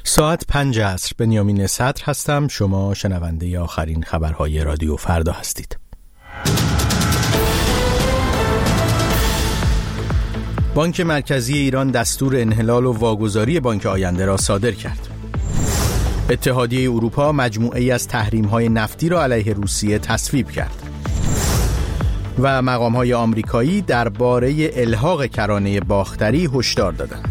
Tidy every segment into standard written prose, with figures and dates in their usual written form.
ساعت 5 عصر. بنیامین صدر هستم. شما شنونده آخرین خبرهای رادیو فردا هستید. بانک مرکزی ایران دستور انحلال و واگذاری بانک آینده را صادر کرد. اتحادیه اروپا مجموعه‌ای از تحریم‌های نفتی را علیه روسیه تصویب کرد. و مقام‌های آمریکایی درباره الحاق کرانه باختری هشدار دادند.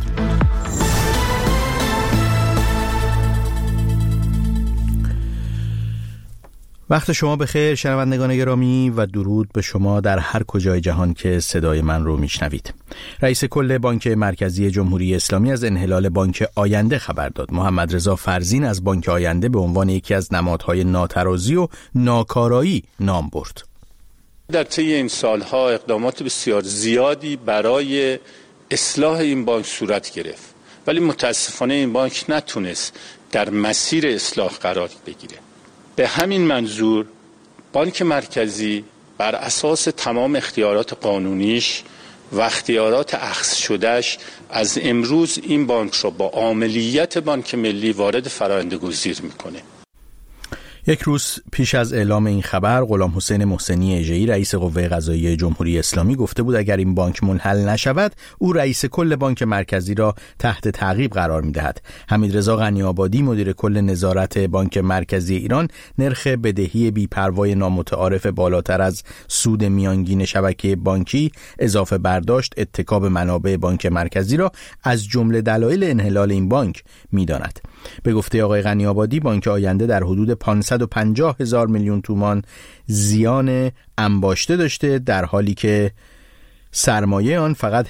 وقت شما بخیر شنوندگان گرامی و درود به شما در هر کجای جهان که صدای من رو میشنوید. رئیس کل بانک مرکزی جمهوری اسلامی از انحلال بانک آینده خبر داد. محمد رضا فرزین از بانک آینده به عنوان یکی از نمادهای ناترازی و ناکارایی نام برد. در طی این سالها اقدامات بسیار زیادی برای اصلاح این بانک صورت گرفت، ولی متاسفانه این بانک نتونست در مسیر اصلاح قرار بگیره. به همین منظور بانک مرکزی بر اساس تمام اختیارات قانونیش و اختیارات اخذ شدهش از امروز این بانک را با عاملیت بانک ملی وارد فرآیند گزیر میکنه. یک روز پیش از اعلام این خبر، غلام حسین محسنی اژه‌ای رئیس قوه قضاییه جمهوری اسلامی گفته بود اگر این بانک منحل نشود، او رئیس کل بانک مرکزی را تحت تعقیب قرار می‌دهد. حمیدرضا غنی‌آبادی مدیر کل نظارت بانک مرکزی ایران نرخ بدهی بی‌پروای نامتعارف بالاتر از سود میانگین شبکه بانکی، اضافه برداشت، اتکا به منابع بانک مرکزی را از جمله دلایل انحلال این بانک می‌داند. به گفته آقای غنی‌آبادی، بانک آینده در حدود 550,000 میلیون تومان زیان انباشته داشته، در حالی که سرمایه آن فقط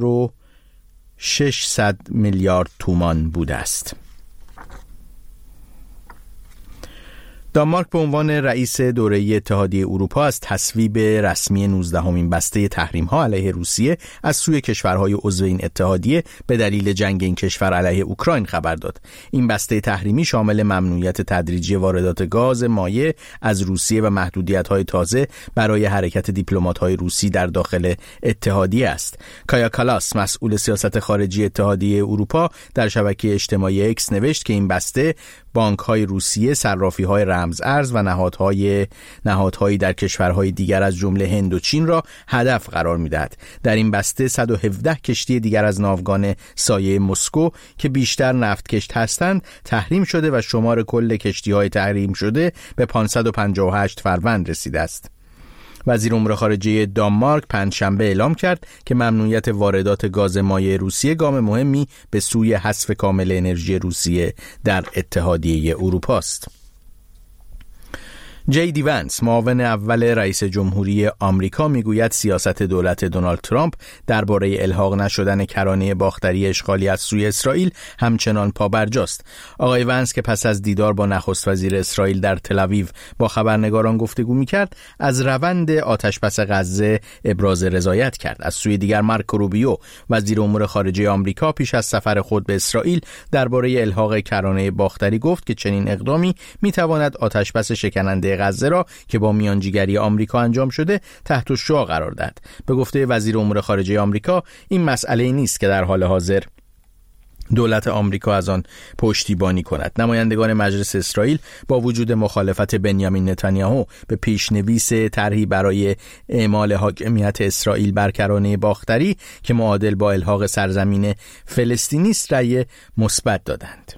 1600 میلیارد تومان بوده است. دانمارک به عنوان رئیس دوره‌ای اتحادیه اروپا از تصویب رسمی 19مین بسته تحریم‌ها علیه روسیه از سوی کشورهای عضو این اتحادیه به دلیل جنگ این کشور علیه اوکراین خبر داد. این بسته تحریمی شامل ممنوعیت تدریجی واردات گاز مایع از روسیه و محدودیت‌های تازه برای حرکت دیپلمات‌های روسی در داخل اتحادیه است. کایا کالاس، مسئول سیاست خارجی اتحادیه اروپا، در شبکه اجتماعی اکس نوشت که این بسته بانک‌های روسیه، صرافی‌های رمز ارز و نهادهایی در کشورهای دیگر از جمله هند و چین را هدف قرار می‌دهد. در این بسته 117 کشتی دیگر از ناوگان سایه مسکو که بیشتر نفتکش هستند تحریم شده و شمار کل کشتی‌های تحریم شده به 558 فروند رسیده است. وزیر امور خارجه دانمارک پنجشنبه اعلام کرد که ممنوعیت واردات گاز مایع روسیه گام مهمی به سوی حذف کامل انرژی روسیه در اتحادیه اروپا است. جی دی ونس، معاون اول رئیس جمهوری آمریکا، میگوید سیاست دولت دونالد ترامپ درباره الحاق نشدن کرانه باختری اشغالی از سوی اسرائیل همچنان پابرجاست. آقای ونس که پس از دیدار با نخست وزیر اسرائیل در تل‌آویو با خبرنگاران گفتگو می‌کرد، از روند آتش‌بس غزه ابراز رضایت کرد. از سوی دیگر مارکو روبیو، وزیر امور خارجه آمریکا، پیش از سفر خود به اسرائیل درباره الحاق کرانه باختری گفت که چنین اقدامی می‌تواند آتش‌بس شکننده غزه را که با میانجیگری آمریکا انجام شده تحت الشعاع قرار داد. به گفته وزیر امور خارجه آمریکا، این مسئله نیست که در حال حاضر دولت آمریکا از آن پشتیبانی کند. نمایندگان مجلس اسرائیل با وجود مخالفت بنیامین نتانیاهو به پیشنویس طرحی برای اعمال حاکمیت اسرائیل بر کرانه باختری که معادل با الحاق سرزمین فلسطینی است، رأی مثبت دادند.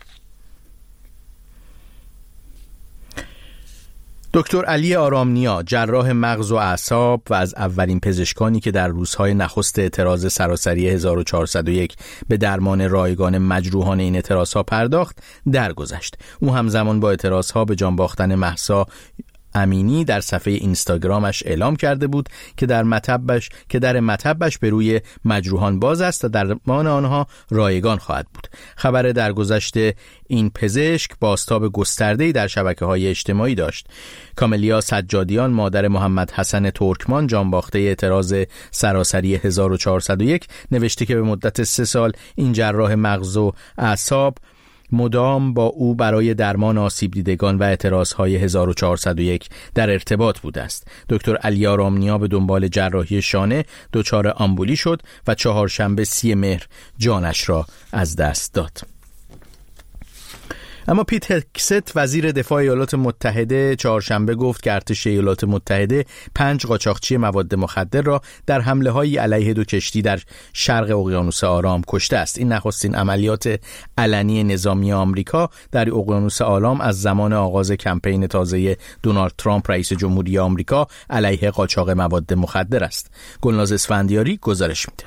دکتر علی آرامنیا، جراح مغز و اعصاب و از اولین پزشکانی که در روزهای نخست اعتراض سراسری 1401 به درمان رایگان مجروحان این اعتراضها پرداخت، درگذشت. او همزمان با اعتراضها به جان باختن مهسا امینی در صفحه اینستاگرامش اعلام کرده بود که در مطبش به روی مجروحان باز است و درمان آنها رایگان خواهد بود. خبر درگذشت این پزشک بازتاب گسترده‌ای در شبکه‌های اجتماعی داشت. کاملیا سجادیان، مادر محمد حسن ترکمان، جانباخته اعتراض سراسری 1401، نوشته که به مدت 3 سال این جراح مغز و اعصاب مدام با او برای درمان آسیب دیدگان و اعتراضهای 1401 در ارتباط بوده است. دکتر علی آرامنیا به دنبال جراحی شانه دچار آمبولی شد و چهارشنبه 30 مهر جانش را از دست داد. اما پیت هکست وزیر دفاع ایالات متحده چهارشنبه گفت که ارتش ایالات متحده 5 قاچاقچی مواد مخدر را در حمله‌های علیه 2 کشتی در شرق اقیانوس آرام کشته است. این نخستین عملیات علنی نظامی آمریکا در اقیانوس آرام از زمان آغاز کمپین تازه دونالد ترامپ رئیس جمهوری آمریکا علیه قاچاق مواد مخدر است. گلناز اسفندیاری گزارش میده.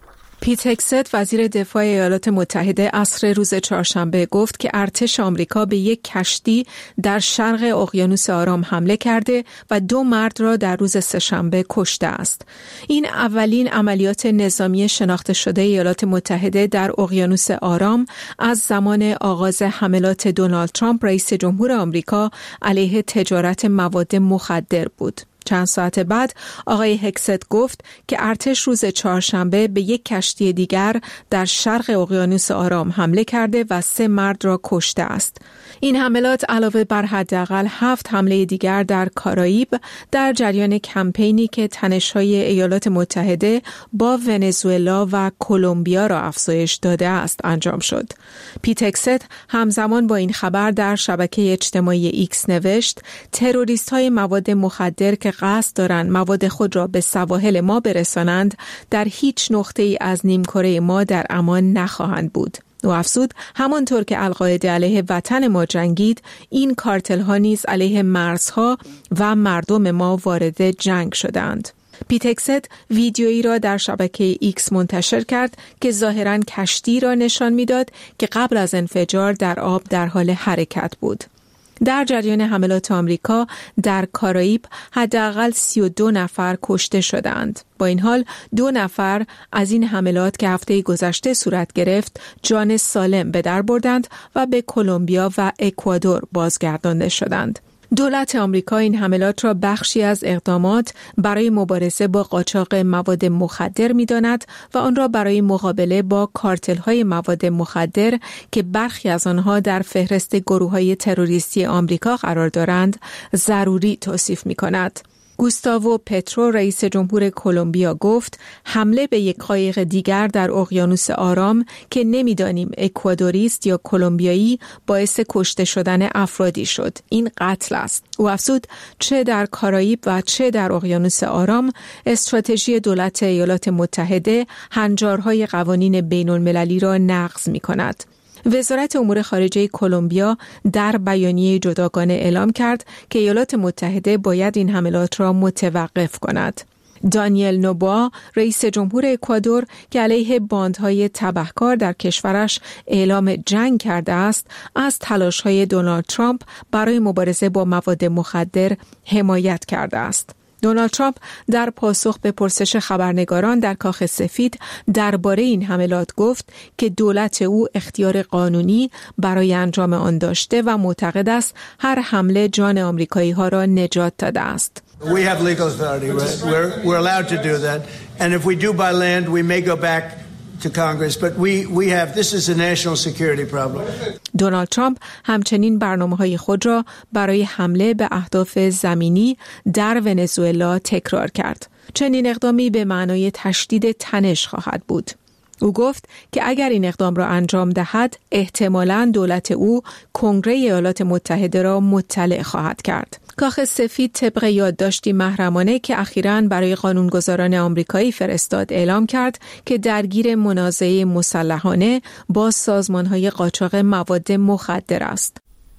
پیت هکست وزیر دفاع ایالات متحده عصر روز چهارشنبه گفت که ارتش آمریکا به یک کشتی در شرق اقیانوس آرام حمله کرده و 2 مرد را در روز سه‌شنبه کشته است. این اولین عملیات نظامی شناخته شده ایالات متحده در اقیانوس آرام از زمان آغاز حملات دونالد ترامپ رئیس جمهور آمریکا علیه تجارت مواد مخدر بود. چند ساعت بعد آقای هکست گفت که ارتش روز چهارشنبه به یک کشتی دیگر در شرق اقیانوس آرام حمله کرده و 3 مرد را کشته است. این حملات علاوه بر حداقل 7 حمله دیگر در کارائیب در جریان کمپینی که تنش‌های ایالات متحده با ونزوئلا و کلمبیا را افزایش داده است انجام شد. پیت هکست همزمان با این خبر در شبکه اجتماعی ایکس نوشت تروریست‌های مواد مخدر که قصد دارند مواد خود را به سواحل ما برسانند در هیچ نقطه‌ای از نیمکره ما در امان نخواهند بود. او افزود همانطور که القاعده علیه وطن ما جنگید، این کارتل ها نیز علیه مرزها و مردم ما وارد جنگ شدند. پیت هکست ویدیویی را در شبکه ایکس منتشر کرد که ظاهراً کشتی را نشان می‌داد که قبل از انفجار در آب در حال حرکت بود. در جریان حملات آمریکا در کارائیب حداقل 32 نفر کشته شدند. با این حال 2 نفر از این حملات که هفته گذشته صورت گرفت جان سالم به در بردند و به کلمبیا و اکوادور بازگردانده شدند. دولت آمریکا این حملات را بخشی از اقدامات برای مبارزه با قاچاق مواد مخدر می‌داند و آن را برای مقابله با کارتل‌های مواد مخدر که برخی از آنها در فهرست گروه‌های تروریستی آمریکا قرار دارند ضروری توصیف می‌کند. گوستاوو پترو رئیس جمهور کلمبیا گفت حمله به یک قایق دیگر در اقیانوس آرام که نمیدانیم اکوادوری است یا کلمبیایی باعث کشته شدن افرادی شد. این قتل است. او افزود چه در کارائیب و چه در اقیانوس آرام استراتژی دولت ایالات متحده هنجارهای قوانین بین المللی را نقض می کند. وزارت امور خارجه کلمبیا در بیانیه جداگانه اعلام کرد که ایالات متحده باید این حملات را متوقف کند. دانیل نوبوا رئیس جمهور اکوادور که علیه باندهای تبهکار در کشورش اعلام جنگ کرده است، از تلاش‌های دونالد ترامپ برای مبارزه با مواد مخدر حمایت کرده است. دونالد ترامپ در پاسخ به پرسش خبرنگاران در کاخ سفید درباره این حملات گفت که دولت او اختیار قانونی برای انجام آن داشته و معتقد است هر حمله جان آمریکایی‌ها را نجات داده است. We have legal authority. We're allowed to do that. And if we do by land, we may go back to Congress, but we have, this is a national security problem. دونالد ترامپ همچنین برنامه‌های خود را برای حمله به اهداف زمینی در ونزوئلا تکرار کرد. چنین اقدامی به معنای تشدید تنش خواهد بود. او گفت که اگر این اقدام را انجام دهد، احتمالاً دولت او کنگره ایالات متحده را مطلع خواهد کرد. کاخ سفید طبق یادداشتی محرمانه که اخیراً برای قانونگذاران آمریکایی فرستاد اعلام کرد که درگیر منازعه مسلحانه با سازمان‌های قاچاق مواد مخدر است.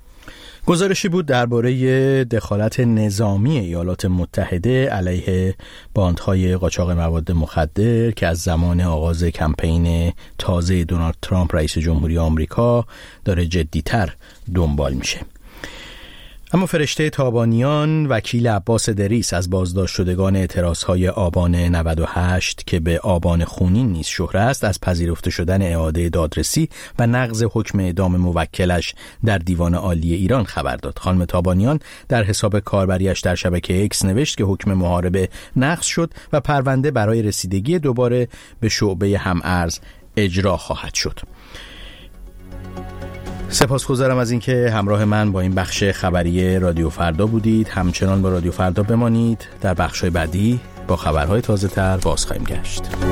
گزارشی بود درباره دخالت نظامی ایالات متحده علیه باندهای قاچاق مواد مخدر که از زمان آغاز کمپین تازه دونالد ترامپ رئیس جمهوری آمریکا داره جدی‌تر دنبال میشه. اما فرشته تابانیان وکیل عباس دریس از بازداشت شدگان اعتراضهای آبان 98 که به آبان خونین نیز شهره است از پذیرفته شدن اعاده دادرسی و نقض حکم اعدام موکلش در دیوان عالی ایران خبر داد. خانم تابانیان در حساب کاربریش در شبکه اکس نوشت که حکم محاربه نقض شد و پرونده برای رسیدگی دوباره به شعبه هم‌ارز اجرا خواهد شد. سپاسگزارم از اینکه همراه من با این بخش خبری رادیو فردا بودید. همچنان با رادیو فردا بمانید. در بخش‌های بعدی با خبرهای تازه‌تر باز خواهیم گشت.